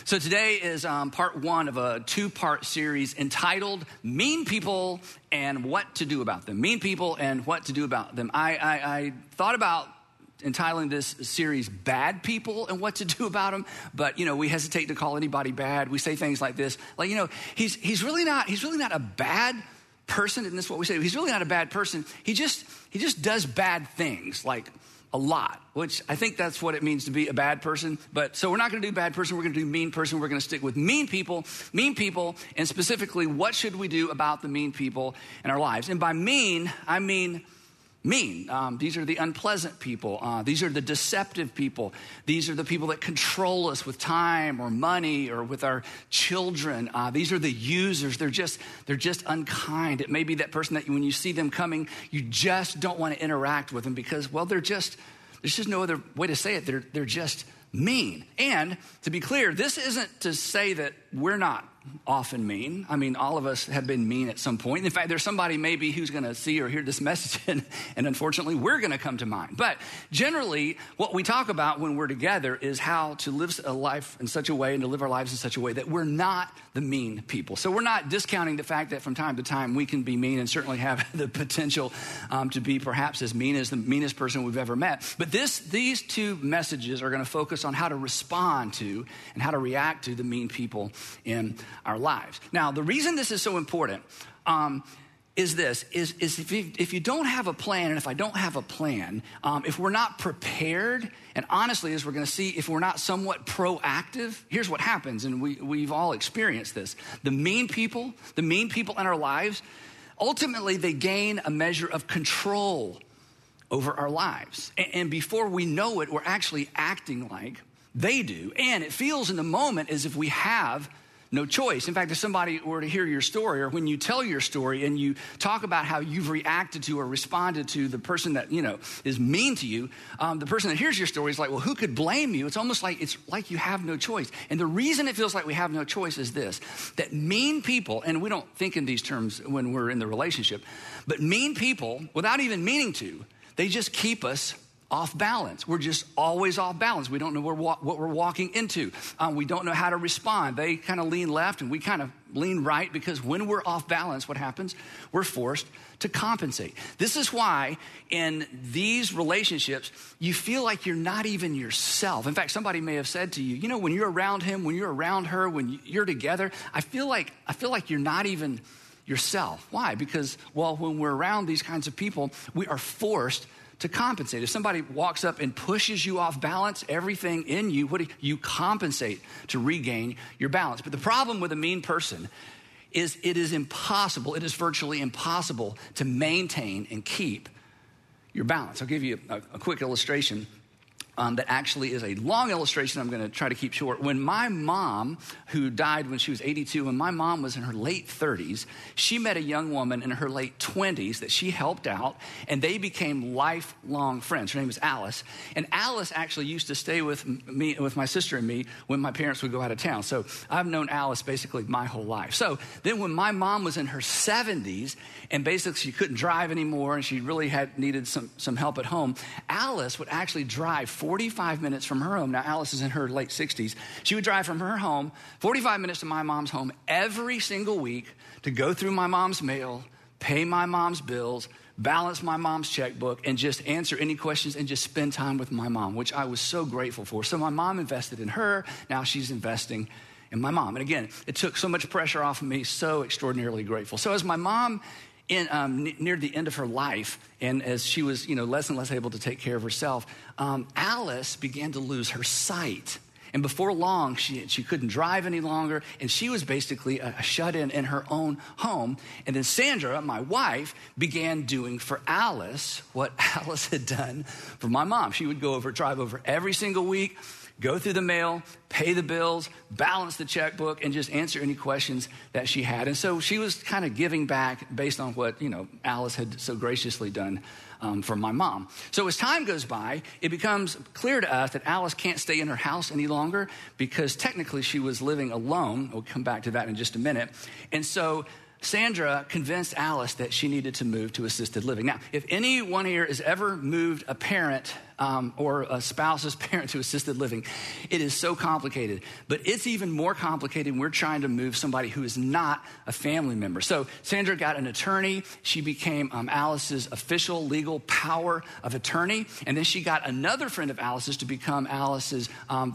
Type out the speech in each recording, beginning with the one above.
So today is part one of a two-part series entitled Mean People and What to Do About Them. Mean People and What to Do About Them. I thought about entitling this series Bad People and What to Do About Them, but we hesitate to call anybody bad. We say things like this, like, he's really not a bad person. Isn't this what we say? He's really not a bad person. He just does bad things, like a lot, which I think that's what it means to be a bad person. But so we're not going to do bad person. We're going to do mean person. We're going to stick with mean people, and specifically, what should we do about the mean people in our lives? And by mean, I mean mean. These are the unpleasant people. These are the deceptive people. These are the people that control us with time or money or with our children. These are the users. They're just unkind. It may be that person that when you see them coming, you just don't want to interact with them because, well, there's just no other way to say it. They're just mean. And to be clear, this isn't to say that we're not often mean. I mean, all of us have been mean at some point. In fact, there's somebody maybe who's going to see or hear this message, and unfortunately, we're going to come to mind. But generally, what we talk about when we're together is how to live a life in such a way and to live our lives in such a way that we're not the mean people. So we're not discounting the fact that from time to time we can be mean and certainly have the potential to be perhaps as mean as the meanest person we've ever met. But these two messages are going to focus on how to respond to and how to react to the mean people in our lives. Now, the reason this is so important is if you don't have a plan, and if I don't have a plan, if we're not prepared, and honestly, as we're going to see, if we're not somewhat proactive, here's what happens, and we've all experienced this. The mean people in our lives, ultimately, they gain a measure of control over our lives. And before we know it, we're actually acting like they do. And it feels in the moment as if we have no choice. In fact, if somebody were to hear your story, or when you tell your story and you talk about how you've reacted to or responded to the person that, is mean to you, the person that hears your story is like, well, who could blame you? It's almost like you have no choice. And the reason it feels like we have no choice is this, that mean people, and we don't think in these terms when we're in the relationship, but mean people, without even meaning to, they just keep us off balance. We're just always off balance. We don't know what we're walking into. We don't know how to respond. They kind of lean left and we kind of lean right, because when we're off balance, what happens? We're forced to compensate. This is why in these relationships, you feel like you're not even yourself. In fact, somebody may have said to you, when you're around him, when you're around her, when you're together, I feel like you're not even yourself. Why? Because, well, when we're around these kinds of people, we are forced to compensate. If somebody walks up and pushes you off balance, everything in you, you compensate to regain your balance. But the problem with a mean person is it is virtually impossible to maintain and keep your balance. I'll give you a quick illustration. That actually is a long illustration I'm going to try to keep short. When my mom, who died when she was 82, when my mom was in her late 30s, she met a young woman in her late 20s that she helped out, and they became lifelong friends. Her name was Alice. And Alice actually used to stay with me, with my sister and me, when my parents would go out of town. So I've known Alice basically my whole life. So then when my mom was in her 70s, and basically she couldn't drive anymore, and she really needed some help at home, Alice would actually drive 45 minutes from her home. Now, Alice is in her late 60s. She would drive from her home 45 minutes to my mom's home every single week to go through my mom's mail, pay my mom's bills, balance my mom's checkbook, and just answer any questions and just spend time with my mom, which I was so grateful for. So my mom invested in her. Now she's investing in my mom. And again, it took so much pressure off of me, so extraordinarily grateful. So as my mom near the end of her life, and as she was, less and less able to take care of herself, Alice began to lose her sight. And before long, she couldn't drive any longer, and she was basically a shut-in in her own home. And then Sandra, my wife, began doing for Alice what Alice had done for my mom. She would drive over every single week, go through the mail, pay the bills, balance the checkbook, and just answer any questions that she had. And so she was kind of giving back based on what, Alice had so graciously done for my mom. So as time goes by, it becomes clear to us that Alice can't stay in her house any longer because technically she was living alone. We'll come back to that in just a minute. And so Sandra convinced Alice that she needed to move to assisted living. Now, if anyone here has ever moved a parent or a spouse's parent to assisted living. It is so complicated, but it's even more complicated when we're trying to move somebody who is not a family member. So Sandra got an attorney. She became Alice's official legal power of attorney. And then she got another friend of Alice's to become Alice's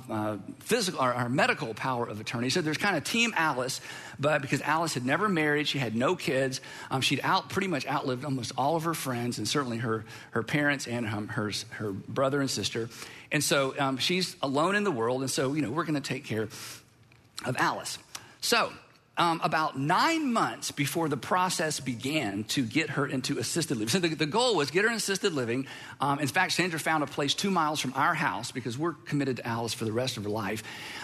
physical or medical power of attorney. So there's kind of Team Alice, but because Alice had never married, she had no kids, she'd pretty much outlived almost all of her friends and certainly her parents and her brother and sister. And so she's alone in the world. And so, we're going to take care of Alice. So about 9 months before the process began to get her into assisted living. So the goal was get her in assisted living. In fact, Sandra found a place 2 miles from our house because we're committed to Alice for the rest of her life.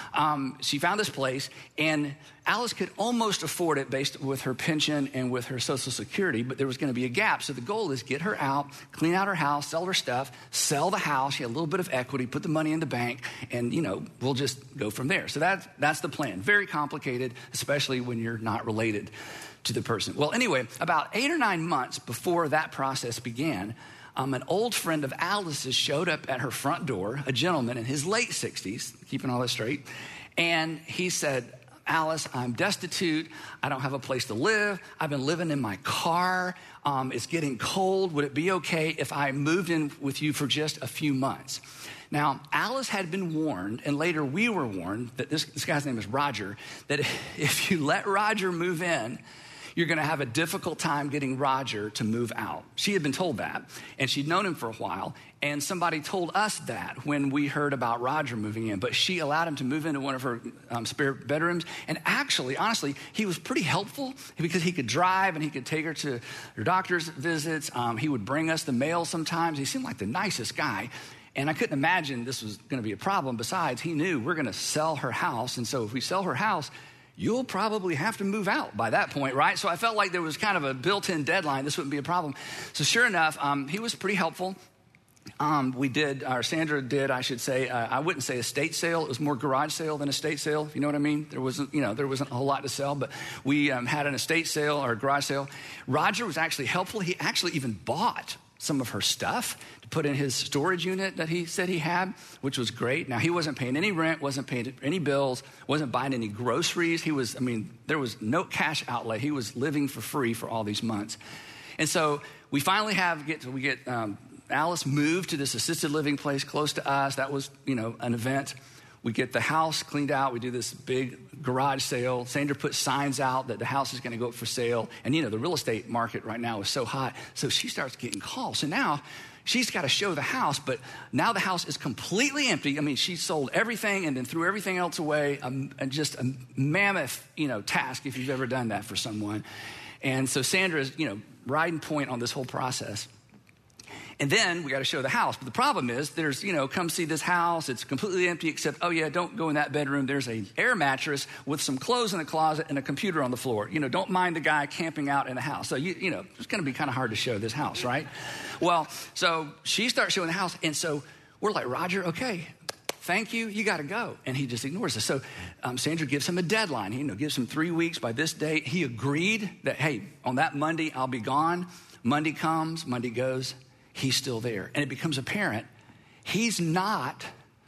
She found this place, and Alice could almost afford it based with her pension and with her Social Security, but there was going to be a gap. So the goal is get her out, clean out her house, sell her stuff, sell the house. She had a little bit of equity, put the money in the bank, and, we'll just go from there. So that's the plan. Very complicated, especially when you're not related to the person. Well, anyway, about 8 or 9 months before that process began, an old friend of Alice's showed up at her front door, a gentleman in his late 60s, keeping all this straight, and he said, Alice, I'm destitute. I don't have a place to live. I've been living in my car. It's getting cold. Would it be okay if I moved in with you for just a few months? Now, Alice had been warned, and later we were warned, that this guy's name is Roger, that if you let Roger move in, you're going to have a difficult time getting Roger to move out. She had been told that, and she'd known him for a while, and somebody told us that when we heard about Roger moving in, but she allowed him to move into one of her spare bedrooms, and actually, honestly, he was pretty helpful because he could drive and he could take her to her doctor's visits. He would bring us the mail sometimes. He seemed like the nicest guy, and I couldn't imagine this was going to be a problem. Besides, he knew we're going to sell her house, and so if we sell her house, you'll probably have to move out by that point, right? So I felt like there was kind of a built-in deadline. This wouldn't be a problem. So sure enough, he was pretty helpful. Sandra did, I should say, I wouldn't say estate sale. It was more garage sale than estate sale, if you know what I mean. There wasn't a whole lot to sell, but we had an estate sale or a garage sale. Roger was actually helpful. He actually even bought some of her stuff to put in his storage unit that he said he had, which was great. Now, he wasn't paying any rent, wasn't paying any bills, wasn't buying any groceries. There was no cash outlay. He was living for free for all these months. And so we finally get Alice moved to this assisted living place close to us. That was, an event. We get the house cleaned out. We do this big garage sale. Sandra puts signs out that the house is going to go up for sale. And, the real estate market right now is so hot. So she starts getting calls. So now she's got to show the house. But now the house is completely empty. She sold everything and then threw everything else away. Just a mammoth, task if you've ever done that for someone. And so Sandra is, riding point on this whole process. And then we got to show the house. But the problem is there's, come see this house. It's completely empty except, don't go in that bedroom. There's an air mattress with some clothes in the closet and a computer on the floor. Don't mind the guy camping out in the house. So, it's going to be kind of hard to show this house, right? Well, so she starts showing the house. And so we're like, Roger, okay, thank you. You got to go. And he just ignores us. So Sandra gives him a deadline. He gives him 3 weeks by this date. He agreed that, hey, on that Monday, I'll be gone. Monday comes, Monday goes. He's still there. And it becomes apparent he's not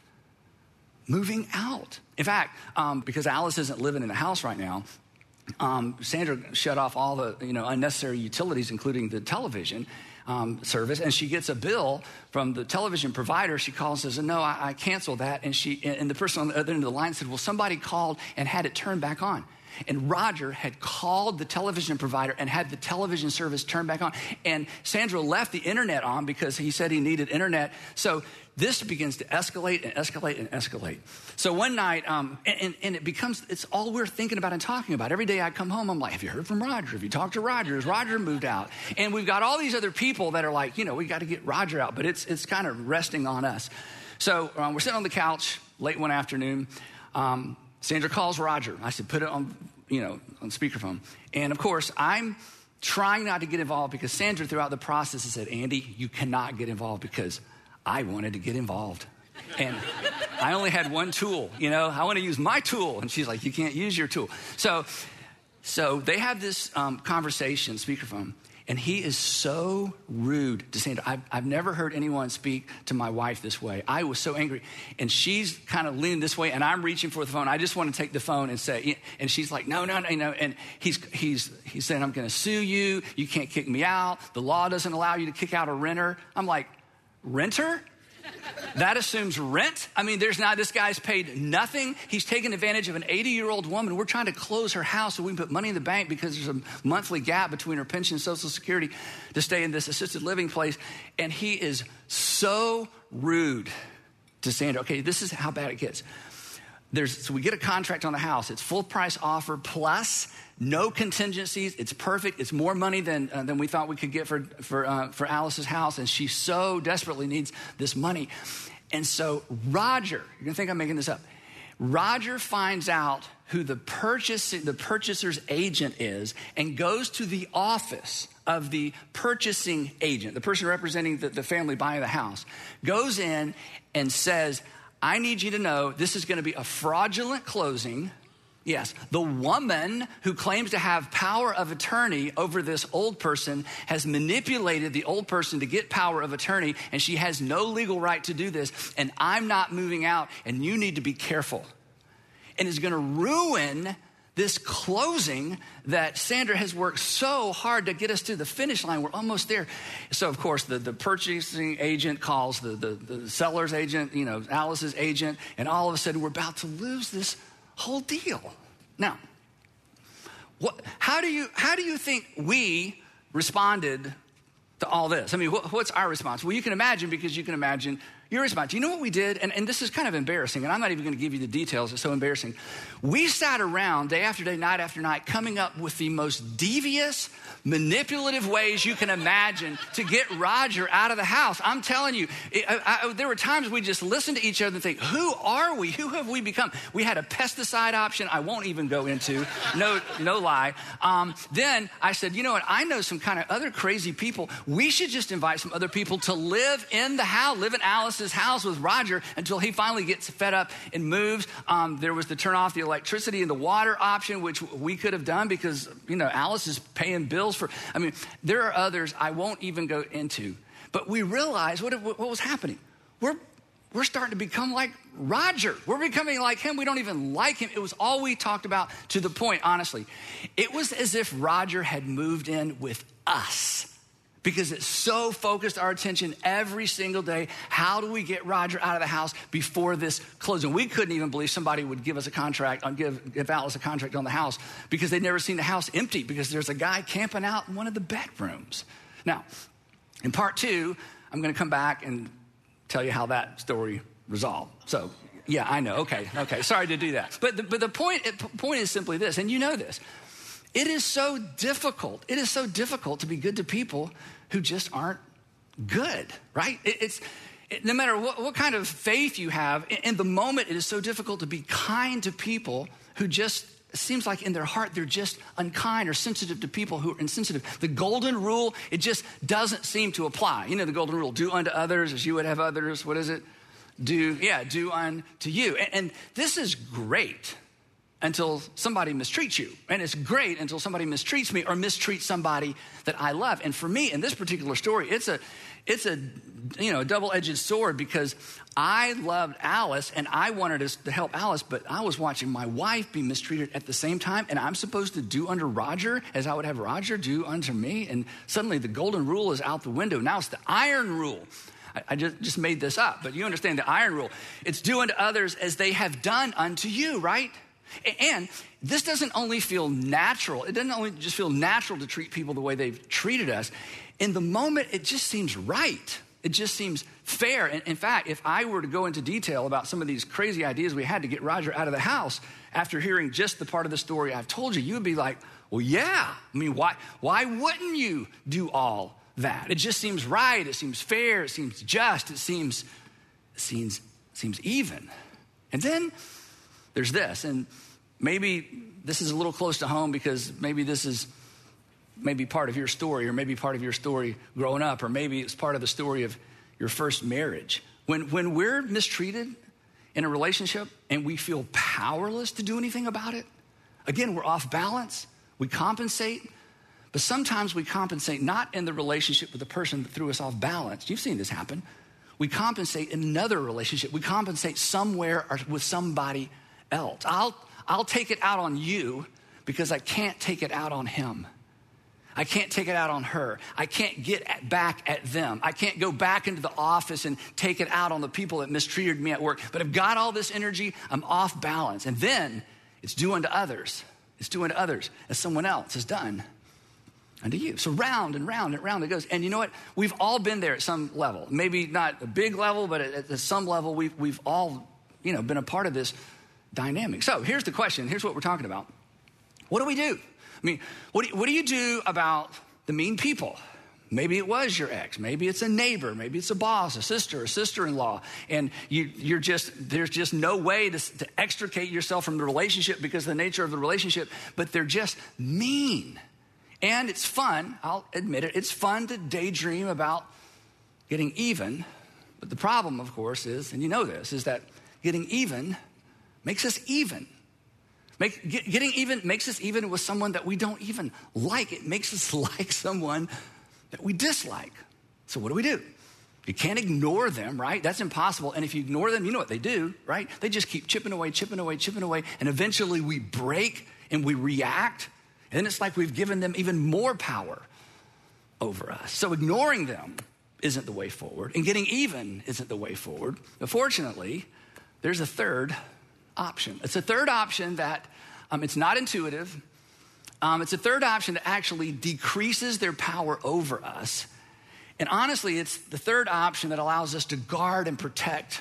moving out. In fact, because Alice isn't living in the house right now, Sandra shut off all the unnecessary utilities, including the television service. And she gets a bill from the television provider. She calls and says, no, I canceled that. And the person on the other end of the line said, well, somebody called and had it turned back on. And Roger had called the television provider and had the television service turned back on. And Sandra left the internet on because he said he needed internet. So this begins to escalate and escalate and escalate. So one night, and it's all we're thinking about and talking about. Every day I come home, I'm like, have you heard from Roger? Have you talked to Roger? Has Roger moved out? And we've got all these other people that are like, we got to get Roger out. But it's kind of resting on us. So we're sitting on the couch late one afternoon. Sandra calls Roger. I said, put it on speakerphone. And of course, I'm trying not to get involved because Sandra throughout the process has said, Andy, you cannot get involved because I wanted to get involved. And I only had one tool, I want to use my tool. And she's like, you can't use your tool. So they have this conversation, speakerphone. And he is so rude to Sandra. I've never heard anyone speak to my wife this way. I was so angry. And she's kind of leaning this way, and I'm reaching for the phone. I just want to take the phone and say, and she's like, no. And he's saying, I'm going to sue you. You can't kick me out. The law doesn't allow you to kick out a renter. I'm like, renter? That assumes rent. I mean, this guy's paid nothing. He's taken advantage of an 80-year-old woman. We're trying to close her house so we can put money in the bank because there's a monthly gap between her pension and Social Security to stay in this assisted living place. And he is so rude to Sandra. Okay, this is how bad it gets. So we get a contract on the house. It's full price offer plus no contingencies. It's perfect. It's more money than we thought we could get for Alice's house. And she so desperately needs this money. And so Roger, you're going to think I'm making this up. Roger finds out who the purchaser's agent is and goes to the office of the purchasing agent, the person representing the family buying the house, goes in and says, I need you to know this is going to be a fraudulent closing. Yes, the woman who claims to have power of attorney over this old person has manipulated the old person to get power of attorney, and she has no legal right to do this, and I'm not moving out, and you need to be careful. And it's going to ruin this closing that Sandra has worked so hard to get us to the finish line. We're almost there. So, of course, the purchasing agent calls the seller's agent, Alice's agent, and all of a sudden we're about to lose this whole deal. Now, how do you think we responded to all this? I mean, what's our response? Well, you can imagine, because you can imagine your response. You know what we did? And this is kind of embarrassing, and I'm not even going to give you the details. It's so embarrassing. We sat around day after day, night after night, coming up with the most devious, manipulative ways you can imagine to get Roger out of the house. I'm telling you, there were times we just listened to each other and think, who are we? Who have we become? We had a pesticide option I won't even go into. No lie. Then I said, you know what? I know some kind of other crazy people. We should just invite some other people to live in the house, live in Alice's house with Roger until he finally gets fed up and moves. There was the turn off the electricity and the water option, which we could have done because, Alice is paying bills for. I mean, there are others I won't even go into. But we realized what was happening. We're starting to become like Roger. We're becoming like him. We don't even like him. It was all we talked about, to the point, honestly. It was as if Roger had moved in with us, because it so focused our attention every single day. How do we get Roger out of the house before this closing? We couldn't even believe somebody would give us a contract, give Alice a contract on the house, because they'd never seen the house empty because there's a guy camping out in one of the bedrooms. Now, in part 2, I'm going to come back and tell you how that story resolved. So, yeah, I know. Okay. Sorry to do that. But the point is simply this, and you know this. It is so difficult. It is so difficult to be good to people who just aren't good, right? No matter what kind of faith you have, in the moment, it is so difficult to be kind to people who just, it seems like in their heart, they're just unkind or sensitive to people who are insensitive. The golden rule, it just doesn't seem to apply. You know the golden rule, do unto others as you would have others. What is it? Do unto you. And this is great until somebody mistreats you. And it's great until somebody mistreats me or mistreats somebody that I love. And for me, in this particular story, it's a double-edged sword, because I loved Alice and I wanted us to help Alice, but I was watching my wife be mistreated at the same time, and I'm supposed to do unto Roger as I would have Roger do unto me. And suddenly the golden rule is out the window. Now it's the iron rule. I just made this up, but you understand the iron rule. It's do unto others as they have done unto you, right? And this doesn't only feel natural. It doesn't only just feel natural to treat people the way they've treated us. In the moment, it just seems right. It just seems fair. And in fact, if I were to go into detail about some of these crazy ideas we had to get Roger out of the house, after hearing just the part of the story I've told you, you would be like, well, yeah. I mean, why wouldn't you do all that? It just seems right. It seems fair. It seems just. It seems even. And then there's this, and maybe this is a little close to home, because maybe this is part of your story, or maybe part of your story growing up, or maybe it's part of the story of your first marriage. When we're mistreated in a relationship and we feel powerless to do anything about it, again, we're off balance, we compensate, But sometimes we compensate not in the relationship with the person that threw us off balance. You've seen this happen. We compensate in another relationship. We compensate somewhere or with somebody else. I'll take it out on you because I can't take it out on him. I can't take it out on her. I can't get back at them. I can't go back into the office and take it out on the people that mistreated me at work. But I've got all this energy, I'm off balance. And then it's due unto others. It's due unto others as someone else has done unto you. So round and round and round it goes. And you know what? We've all been there at some level. Maybe not a big level, but at some level, we've all, been a part of this dynamic. So here's the question. Here's what we're talking about. What do we do? I mean, what do you do about the mean people? Maybe it was your ex. Maybe it's a neighbor. Maybe it's a boss, a sister-in-law. And there's just no way to extricate yourself from the relationship because of the nature of the relationship, but they're just mean. And it's fun, I'll admit it, it's fun to daydream about getting even. But the problem, of course, is, and you know this, is that getting even makes us even. Getting even makes us even with someone that we don't even like. It makes us like someone that we dislike. So what do? You can't ignore them, right? That's impossible. And if you ignore them, you know what they do, right? They just keep chipping away. And eventually we break and we react. And then it's like we've given them even more power over us. So ignoring them isn't the way forward. And getting even isn't the way forward. But fortunately, there's a third option. It's a third option that it's not intuitive. It's a third option that actually decreases their power over us. And honestly, it's the third option that allows us to guard and protect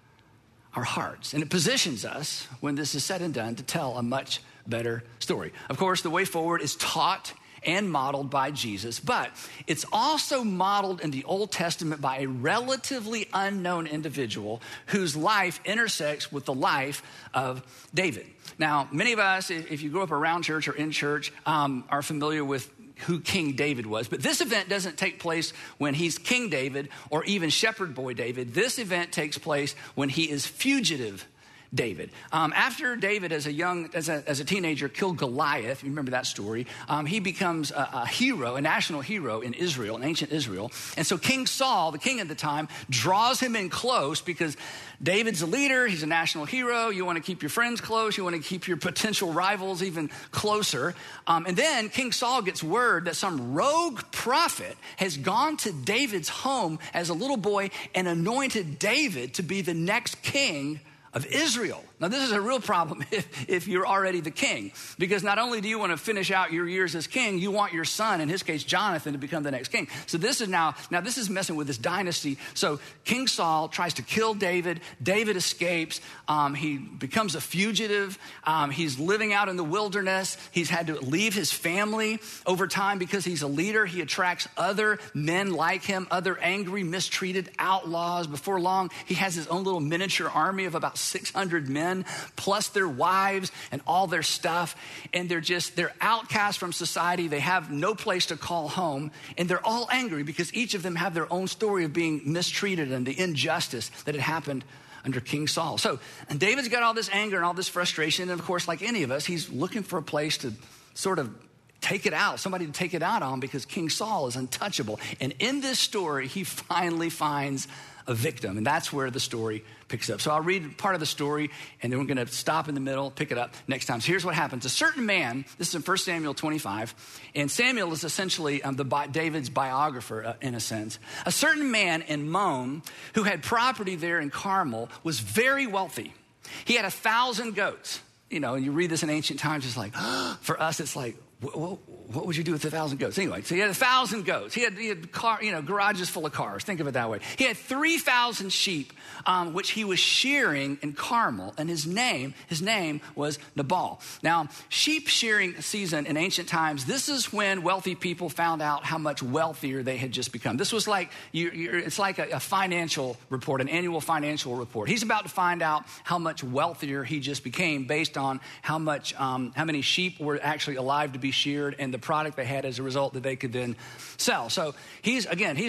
our hearts. And it positions us, when this is said and done, to tell a much better story. Of course, the way forward is taught and modeled by Jesus, but it's also modeled in the Old Testament by a relatively unknown individual whose life intersects with the life of David. Now, many of us, if you grew up around church or in church, are familiar with who King David was. But this event doesn't take place when he's King David or even Shepherd Boy David. This event takes place when he is fugitive David. After David, as a teenager, killed Goliath, you remember that story, he becomes a hero, a national hero in Israel, in ancient Israel. And so King Saul, the king at the time, draws him in close because David's a leader, he's a national hero. You want to keep your friends close, you want to keep your potential rivals even closer. And then King Saul gets word that some rogue prophet has gone to David's home as a little boy and anointed David to be the next king of Israel. Now, this is a real problem if you're already the king, because not only do you want to finish out your years as king, you want your son, in his case, Jonathan, to become the next king. So this is now this is messing with this dynasty. So King Saul tries to kill David. David escapes. He becomes a fugitive. He's living out in the wilderness. He's had to leave his family over time because he's a leader. He attracts other men like him, other angry, mistreated outlaws. Before long, he has his own little miniature army of about 600 men, plus their wives and all their stuff. And they're outcast from society. They have no place to call home. And they're all angry because each of them have their own story of being mistreated and the injustice that had happened under King Saul. So, and David's got all this anger and all this frustration. And of course, like any of us, he's looking for a place to sort of take it out, somebody to take it out on, because King Saul is untouchable. And in this story, he finally finds a victim. And that's where the story picks up. So I'll read part of the story, and then we're going to stop in the middle, pick it up next time. So here's what happens. A certain man, this is in 1 Samuel 25, and Samuel is essentially David's biographer in a sense. A certain man in Mon, who had property there in Carmel, was very wealthy. He had 1,000 goats. You know, and you read this in ancient times, it's like, for us, it's like, what would you do with 1,000 goats? Anyway, so he had 1,000 goats. He had garages full of cars. Think of it that way. He had 3,000 sheep, which he was shearing in Carmel, and his name was Nabal. Now, sheep shearing season in ancient times, this is when wealthy people found out how much wealthier they had just become. This was like, it's like a financial report, an annual financial report. He's about to find out how much wealthier he just became based on how many sheep were actually alive to be sheared and the product they had as a result that they could then sell. So this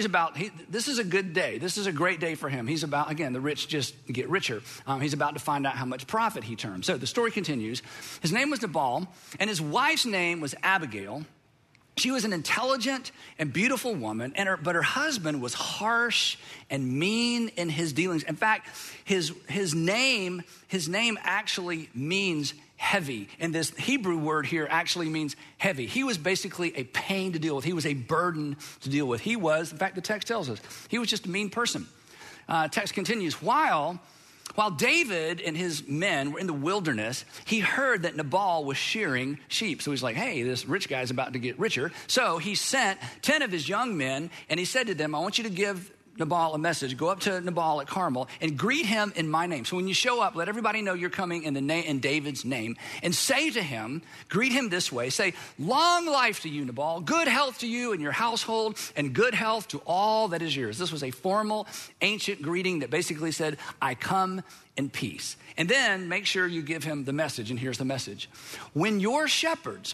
is a good day. This is a great day for him. He's about, again, the rich just get richer. He's about to find out how much profit he turns. So the story continues. His name was Nabal, and his wife's name was Abigail. She was an intelligent and beautiful woman, but her husband was harsh and mean in his dealings. In fact, his name actually means heavy. And this Hebrew word here actually means heavy. He was basically a pain to deal with. He was a burden to deal with. He was, in fact, the text tells us, he was just a mean person. Text continues, while David and his men were in the wilderness, he heard that Nabal was shearing sheep. So he's like, hey, this rich guy's about to get richer. So he sent 10 of his young men, and he said to them, I want you to give Nabal a message. Go up to Nabal at Carmel and greet him in my name. So when you show up, let everybody know you're coming in David's name, and say to him, greet him this way. Say, long life to you, Nabal, good health to you and your household, and good health to all that is yours. This was a formal, ancient greeting that basically said, I come in peace. And then make sure you give him the message, and here's the message. When your shepherds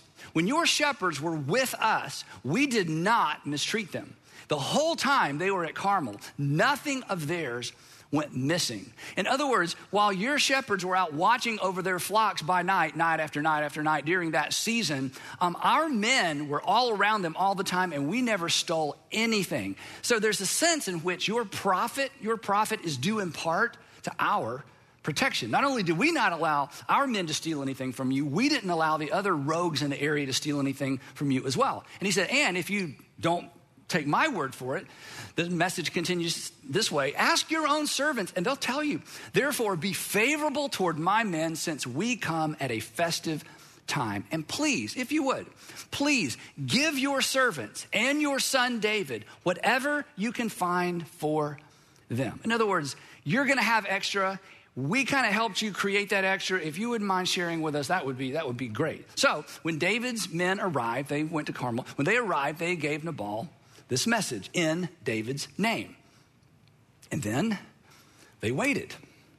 were with us, we did not mistreat them. The whole time they were at Carmel, nothing of theirs went missing. In other words, while your shepherds were out watching over their flocks by night, night after night after night during that season, our men were all around them all the time, and we never stole anything. So there's a sense in which your profit is due in part to our protection. Not only did we not allow our men to steal anything from you, we didn't allow the other rogues in the area to steal anything from you as well. And he said, and if you don't take my word for it, the message continues this way. Ask your own servants, and they'll tell you. Therefore, be favorable toward my men, since we come at a festive time. And please, if you would, please give your servants and your son David whatever you can find for them. In other words, you're going to have extra. We kind of helped you create that extra. If you wouldn't mind sharing with us, that would be great. So when David's men arrived, they went to Carmel. When they arrived, they gave Nabal this message in David's name. And then they waited.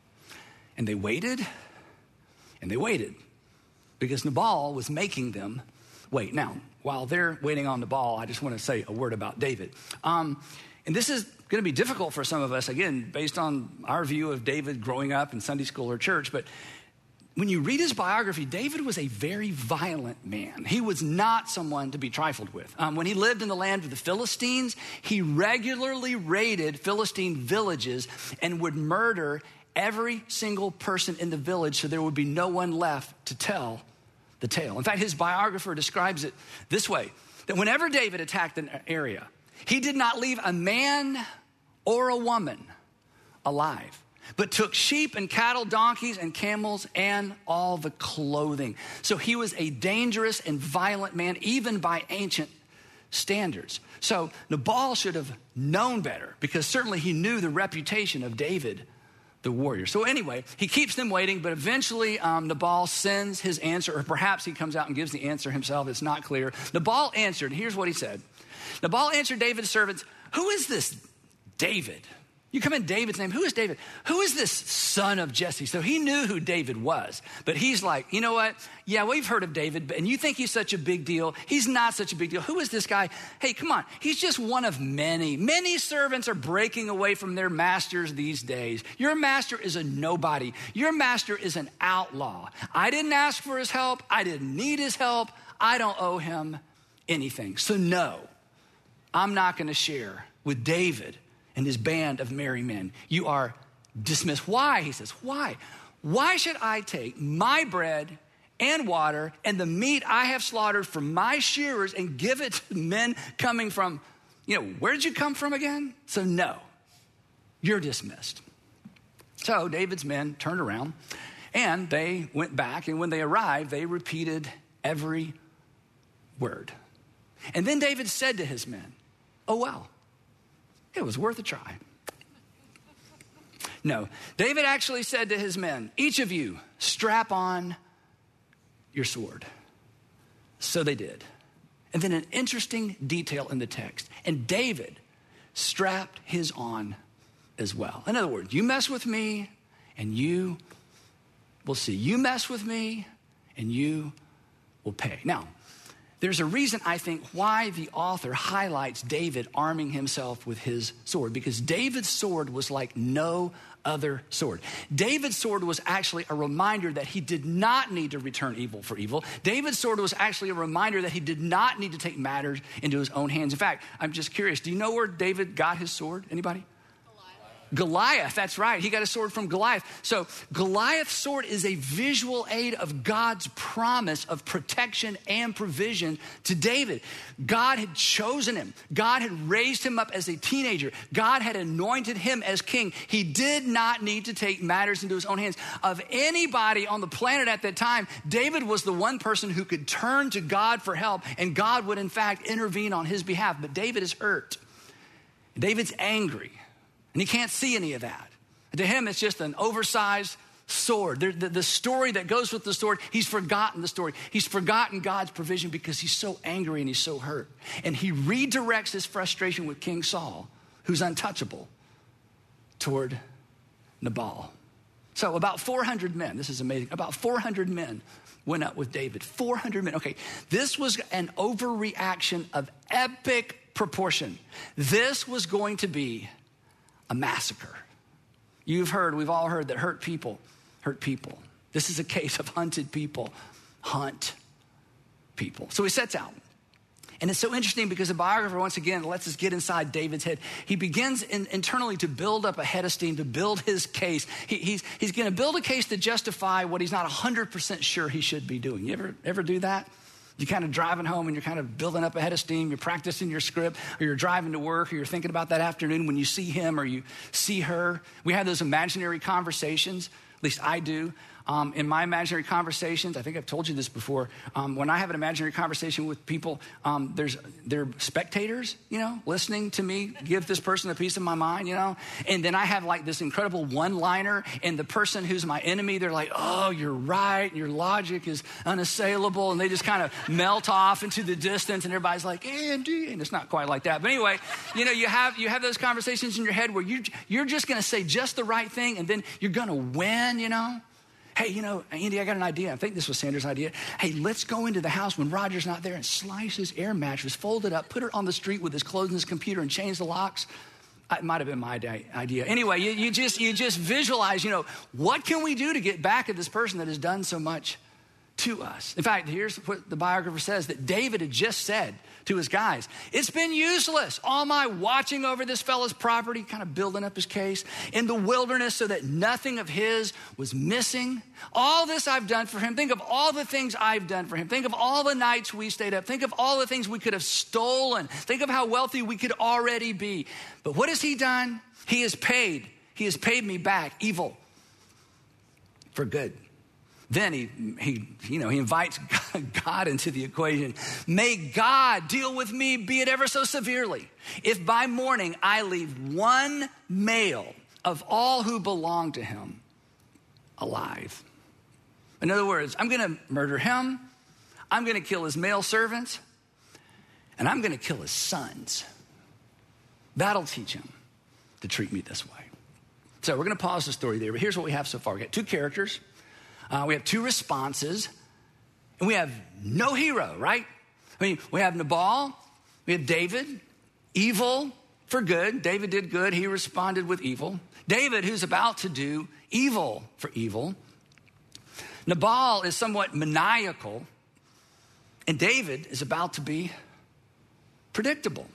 And they waited. And they waited. Because Nabal was making them wait. Now, while they're waiting on Nabal, I just want to say a word about David. And this is going to be difficult for some of us, again, based on our view of David growing up in Sunday school or church. But when you read his biography, David was a very violent man. He was not someone to be trifled with. When he lived in the land of the Philistines, he regularly raided Philistine villages and would murder every single person in the village so there would be no one left to tell the tale. In fact, his biographer describes it this way, that whenever David attacked an area, he did not leave a man or a woman alive, but took sheep and cattle, donkeys and camels, and all the clothing. So he was a dangerous and violent man, even by ancient standards. So Nabal should have known better, because certainly he knew the reputation of David, the warrior. So anyway, he keeps them waiting, but eventually Nabal sends his answer, or perhaps he comes out and gives the answer himself. It's not clear. Nabal answered. Here's what he said. Nabal answered David's servants, who is this David? You come in David's name. Who is David? Who is this son of Jesse? So he knew who David was. But he's like, you know what? Yeah, we've heard of David, and you think he's such a big deal. He's not such a big deal. Who is this guy? Hey, come on. He's just one of many. Many servants are breaking away from their masters these days. Your master is a nobody. Your master is an outlaw. I didn't ask for his help. I didn't need his help. I don't owe him anything. So no, I'm not going to share with David and his band of merry men. You are dismissed. Why? He says, why? Why should I take my bread and water and the meat I have slaughtered from my shearers and give it to men coming from, where did you come from again? So no, you're dismissed. So David's men turned around and they went back, and when they arrived, they repeated every word. And then David said to his men, oh, well, it was worth a try. No, David actually said to his men, each of you strap on your sword. So they did. And then an interesting detail in the text. And David strapped his on as well. In other words, you mess with me and you will see. You mess with me and you will pay. Now, there's a reason, I think, why the author highlights David arming himself with his sword, because David's sword was like no other sword. David's sword was actually a reminder that he did not need to return evil for evil. David's sword was actually a reminder that he did not need to take matters into his own hands. In fact, I'm just curious, do you know where David got his sword? Anybody? Goliath, that's right. He got a sword from Goliath. So Goliath's sword is a visual aid of God's promise of protection and provision to David. God had chosen him. God had raised him up as a teenager. God had anointed him as king. He did not need to take matters into his own hands. Of anybody on the planet at that time, David was the one person who could turn to God for help, and God would in fact intervene on his behalf. But David is hurt. David's angry. And he can't see any of that. And to him, it's just an oversized sword. The story that goes with the sword, he's forgotten the story. He's forgotten God's provision because he's so angry and he's so hurt. And he redirects his frustration with King Saul, who's untouchable, toward Nabal. So about 400 men, this is amazing, about 400 men went up with David. 400 men. Okay, this was an overreaction of epic proportion. This was going to be a massacre. We've all heard that hurt people hurt people. This is a case of hunted people hunt people. So he sets out. And it's so interesting because the biographer, once again, lets us get inside David's head. He begins internally to build up a head of steam, to build his case. He's going to build a case to justify what he's not 100% sure he should be doing. You ever do that? You're kind of driving home and you're kind of building up a head of steam. You're practicing your script, or you're driving to work, or you're thinking about that afternoon when you see him or you see her. We have those imaginary conversations, at least I do. In my imaginary conversations, I think I've told you this before, when I have an imaginary conversation with people, they're spectators, listening to me give this person a piece of my mind, and then I have like this incredible one-liner, and the person who's my enemy, they're like, oh, you're right, and your logic is unassailable, and they just kind of melt off into the distance, and everybody's like, Andy, and it's not quite like that. But anyway, you have those conversations in your head where you're just going to say just the right thing, and then you're going to win, Hey, Andy, I got an idea. I think this was Sanders' idea. Hey, let's go into the house when Roger's not there and slice his air mattress, fold it up, put it on the street with his clothes and his computer and change the locks. It might have been my idea. Anyway, you just visualize, what can we do to get back at this person that has done so much to us? In fact, here's what the biographer says, that David had just said to his guys, it's been useless, all my watching over this fellow's property, kind of building up his case, in the wilderness so that nothing of his was missing. All this I've done for him. Think of all the things I've done for him. Think of all the nights we stayed up. Think of all the things we could have stolen. Think of how wealthy we could already be. But what has he done? He has paid me back evil for good. Then he invites God into the equation. May God deal with me, be it ever so severely, if by morning I leave one male of all who belong to him alive. In other words, I'm going to murder him. I'm going to kill his male servants, and I'm going to kill his sons. That'll teach him to treat me this way. So we're going to pause the story there, but here's what we have so far. We got two characters. We have two responses, and we have no hero, right? We have Nabal, we have David, evil for good. David did good, he responded with evil. David, who's about to do evil for evil. Nabal is somewhat maniacal, and David is about to be predictable.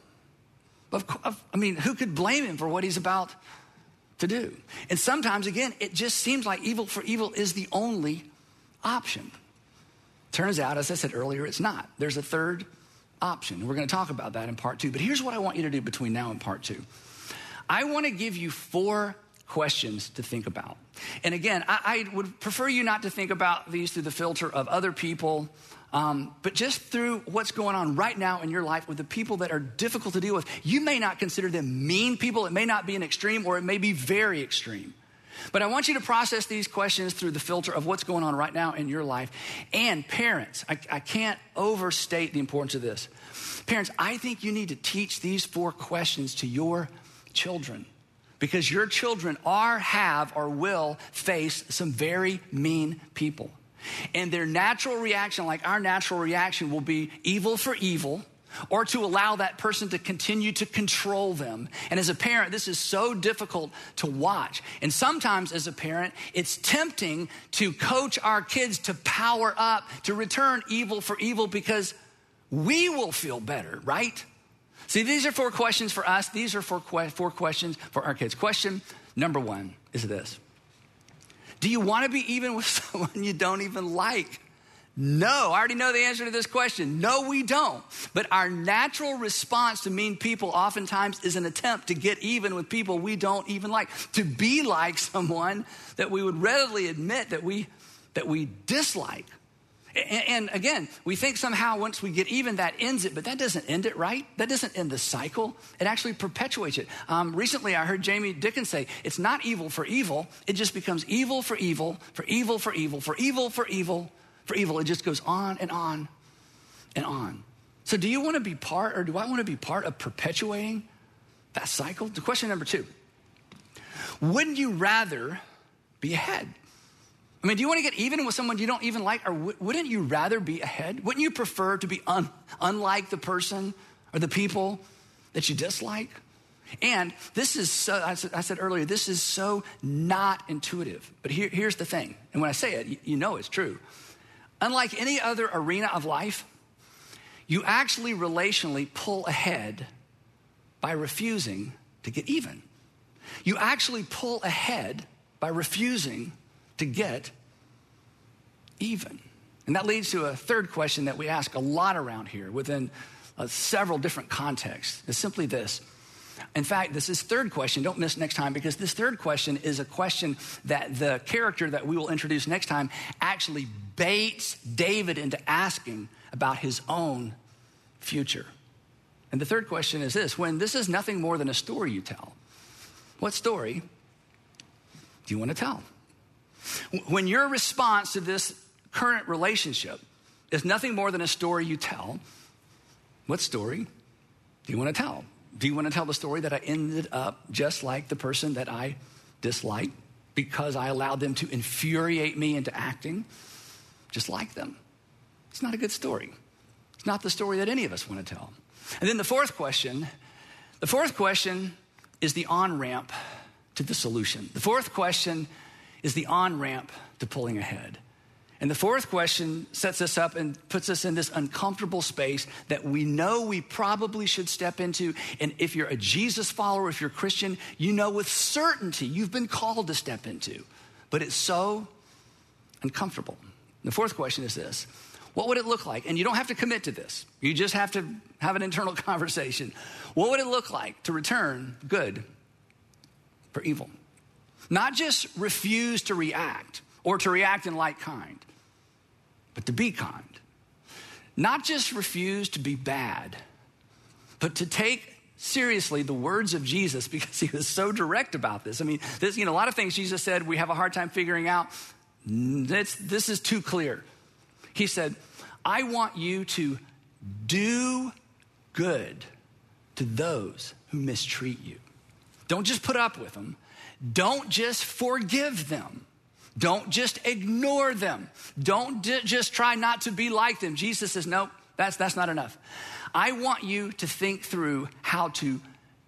Who could blame him for what he's about to do? And sometimes, again, it just seems like evil for evil is the only option. Turns out, as I said earlier, it's not. There's a third option. We're going to talk about that in part 2. But here's what I want you to do between now and part 2. I want to give you 4 questions to think about. And again, I would prefer you not to think about these through the filter of other people, but just through what's going on right now in your life with the people that are difficult to deal with. You may not consider them mean people. It may not be an extreme, or it may be very extreme. But I want you to process these questions through the filter of what's going on right now in your life. And parents, I can't overstate the importance of this. Parents, I think you need to teach these 4 questions to your children, because your children have or will face some very mean people. And their natural reaction, like our natural reaction, will be evil for evil, or to allow that person to continue to control them. And as a parent, this is so difficult to watch. And sometimes as a parent, it's tempting to coach our kids to power up, to return evil for evil, because we will feel better, right? See, these are 4 questions for us. These are 4 questions for our kids. Question number 1 is this: do you want to be even with someone you don't even like? No, I already know the answer to this question. No, we don't. But our natural response to mean people oftentimes is an attempt to get even with people we don't even like, to be like someone that we would readily admit that we dislike. And again, we think somehow once we get even, that ends it, but that doesn't end it, right? That doesn't end the cycle. It actually perpetuates it. Recently, I heard Jamie Dickens say, it's not evil for evil. It just becomes evil for evil, for evil for evil, for evil for evil, for evil. It just goes on and on and on. So do you want to be part, or do I want to be part of perpetuating that cycle? The question number 2, wouldn't you rather be ahead? I mean, do you want to get even with someone you don't even like, or wouldn't you rather be ahead? Wouldn't you prefer to be unlike the person or the people that you dislike? And this is so, I said earlier, this is so not intuitive. But here's the thing, and when I say it, you know it's true. Unlike any other arena of life, you actually relationally pull ahead by refusing to get even. You actually pull ahead by refusing to get even. And that leads to a third question that we ask a lot around here within several different contexts. It's simply this. In fact, this is third question. Don't miss next time, because this third question is a question that the character that we will introduce next time actually baits David into asking about his own future. And the third question is this: when this is nothing more than a story you tell, what story do you want to tell? When your response to this current relationship is nothing more than a story you tell, what story do you want to tell? Do you want to tell the story that I ended up just like the person that I disliked because I allowed them to infuriate me into acting just like them? It's not a good story. It's not the story that any of us want to tell. And then the fourth question is the on-ramp to the solution. The fourth question is the on-ramp to pulling ahead. And the fourth question sets us up and puts us in this uncomfortable space that we know we probably should step into. And if you're a Jesus follower, if you're a Christian, you know with certainty you've been called to step into. But it's so uncomfortable. The fourth question is this: what would it look like? And you don't have to commit to this. You just have to have an internal conversation. What would it look like to return good for evil? Not just refuse to react or to react in like kind, but to be kind. Not just refuse to be bad, but to take seriously the words of Jesus, because he was so direct about this. I mean, a lot of things Jesus said we have a hard time figuring out. This is too clear. He said, I want you to do good to those who mistreat you. Don't just put up with them. Don't just forgive them. Don't just ignore them. Don't just try not to be like them. Jesus says, nope, that's not enough. I want you to think through how to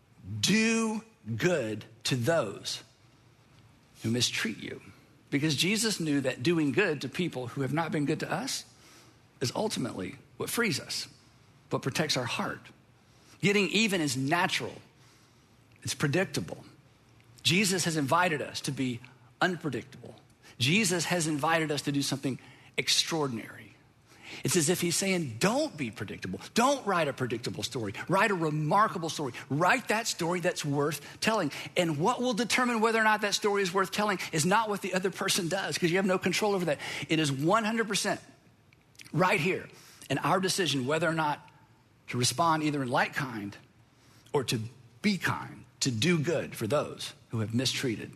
do good to those who mistreat you. Because Jesus knew that doing good to people who have not been good to us is ultimately what frees us, what protects our heart. Getting even is natural. It's predictable. Jesus has invited us to be unpredictable. Jesus has invited us to do something extraordinary. It's as if he's saying, don't be predictable. Don't write a predictable story. Write a remarkable story. Write that story that's worth telling. And what will determine whether or not that story is worth telling is not what the other person does, because you have no control over that. It is 100% right here in our decision whether or not to respond either in like kind or to be kind, to do good for those who have mistreated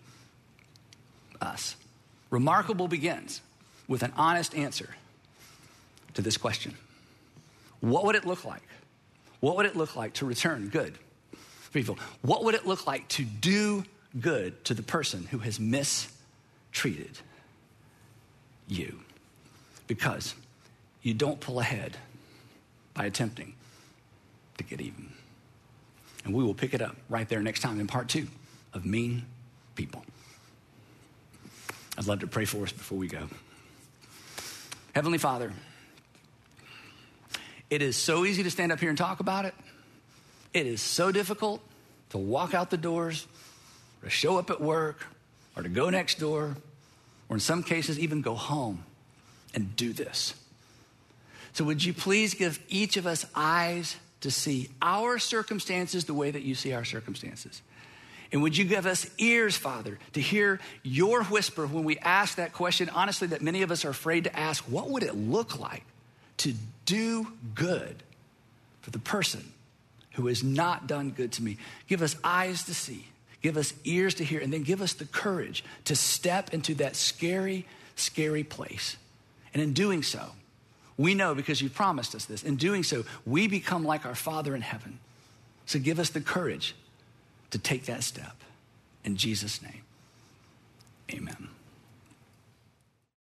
us. Remarkable begins with an honest answer to this question. What would it look like? What would it look like to return good for evil? What would it look like to do good to the person who has mistreated you? because you don't pull ahead by attempting to get even. And we will pick it up right there next time in part 2 of Mean People. I'd love to pray for us before we go. Heavenly Father, it is so easy to stand up here and talk about it. It is so difficult to walk out the doors, or to show up at work, or to go next door, or in some cases even go home and do this. So would you please give each of us eyes to see our circumstances the way that you see our circumstances? And would you give us ears, Father, to hear your whisper when we ask that question, honestly, that many of us are afraid to ask, what would it look like to do good for the person who has not done good to me? Give us eyes to see, give us ears to hear, and then give us the courage to step into that scary, scary place. And in doing so, we know, because you promised us this, in doing so, we become like our Father in heaven. So give us the courage to take that step. In Jesus' name, amen.